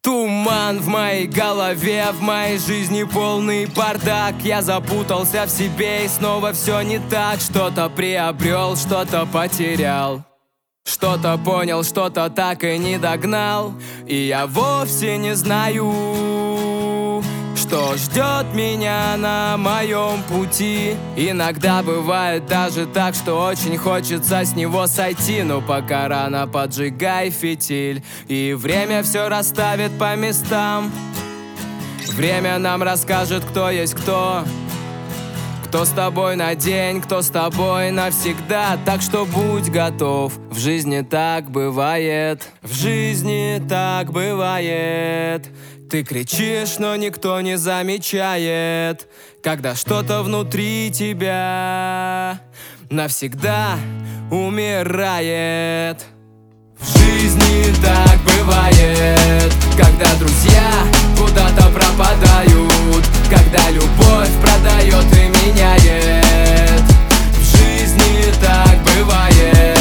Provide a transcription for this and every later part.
Туман в моей голове, в моей жизни полный бардак. Я запутался в себе и снова все не так. Что-то приобрел, что-то потерял, что-то понял, что-то так и не догнал. И я вовсе не знаю, что ждет меня на моем пути. Иногда бывает даже так, что очень хочется с него сойти. Но пока рано, поджигай фитиль, и время все расставит по местам. Время нам расскажет, кто есть кто. Кто с тобой на день, кто с тобой навсегда. Так что будь готов, в жизни так бывает. В жизни так бывает. Ты кричишь, но никто не замечает, когда что-то внутри тебя навсегда умирает. В жизни так бывает, когда друзья куда-то пропадают, когда любовь продает и меняет. В жизни так бывает.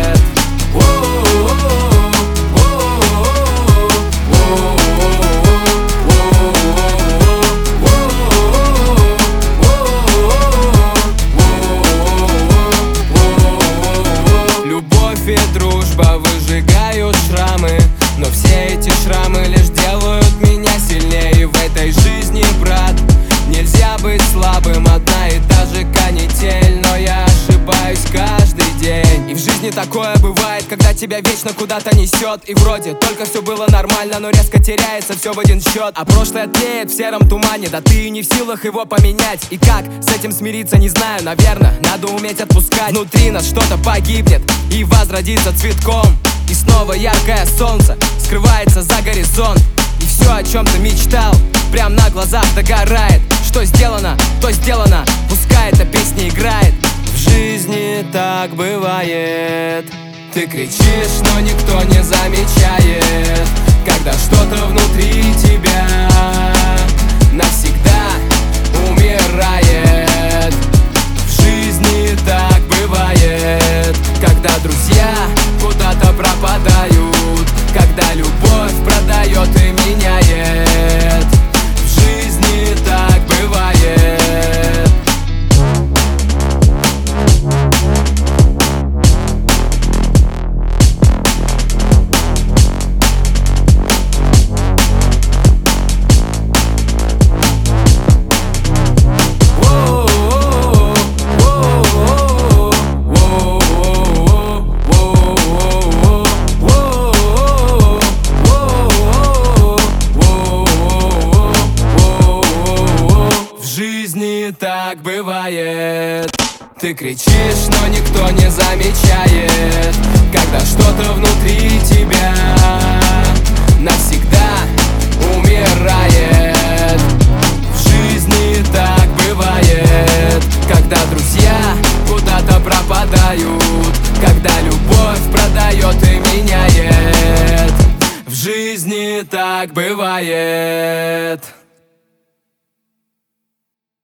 Любовь и дружба выжигают шрамы, но все эти шрамы лишь делают меня сильнее в этой жизни, брат. Нельзя быть слабым, одна и та же канитель, но я ошибаюсь каждый день. И в жизни такое бывает, когда тебя вечно куда-то несет, и вроде только все было нормально, но резко теряется все в один счет. А прошлое тлеет в сером тумане, да ты и не в силах его поменять. И как с этим смириться, не знаю, наверное, надо уметь отпускать. Внутри нас что-то погибнет и возродится цветком. И снова яркое солнце скрывается за горизонт. И все, о чем ты мечтал, прям на глазах догорает. Что сделано, то сделано, пускай эта песня играет. В жизни так бывает. Ты кричишь, но никто не замечает, когда что-то внутри тебя навсегда умирает. В жизни так бывает, когда друзья куда-то пропадают, когда любовь продает и меняет. В жизни так бывает. Так бывает. Ты кричишь, но никто не замечает, когда что-то внутри тебя навсегда умирает. В жизни так бывает, когда друзья куда-то пропадают, когда любовь продает и меняет. В жизни так бывает.